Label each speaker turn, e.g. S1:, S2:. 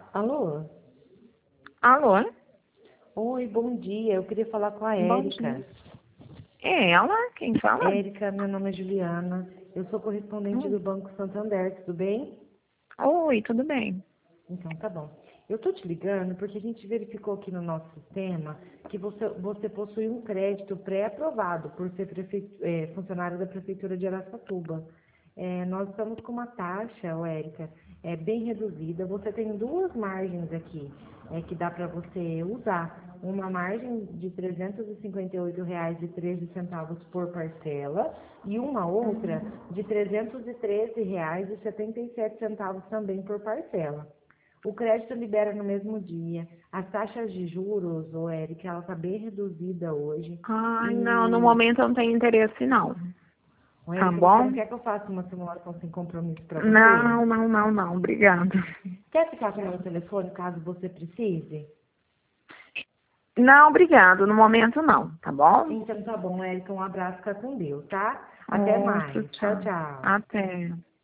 S1: Alô?
S2: Alô?
S1: Oi, bom dia. Eu queria falar com a
S2: Bom
S1: Érica.
S2: dia. É ela? Quem fala?
S1: Érica, meu nome é Juliana. Eu sou correspondente do
S2: Hum.
S1: Banco Santander, tudo bem?
S2: Oi, tudo bem?
S1: Então, tá bom. Eu tô te ligando porque a gente verificou aqui no nosso sistema que você possui um crédito pré-aprovado por ser funcionário da Prefeitura de Araçatuba. Nós estamos com uma taxa, ô Érica, bem reduzida. Você tem duas margens aqui que dá para você usar. Uma margem de R$ 358,13 por parcela e uma outra de R$ 313,77 também por parcela. O crédito libera no mesmo dia. As taxas de juros, ô Érica, ela está bem reduzida hoje.
S2: Ai, não, no
S1: E,
S2: momento eu não tenho interesse não.
S1: ô
S2: Tá
S1: Érica, você não
S2: bom?
S1: quer que eu faça uma simulação sem compromisso para você?
S2: Não, obrigada.
S1: Quer ficar com o meu telefone caso você precise?
S2: Não, obrigado, no momento não, tá bom?
S1: Então tá bom, Érica, um abraço, fica com Deus, tá? Até
S2: Outro,
S1: mais. Tchau,
S2: tchau.
S1: tchau.
S2: Até.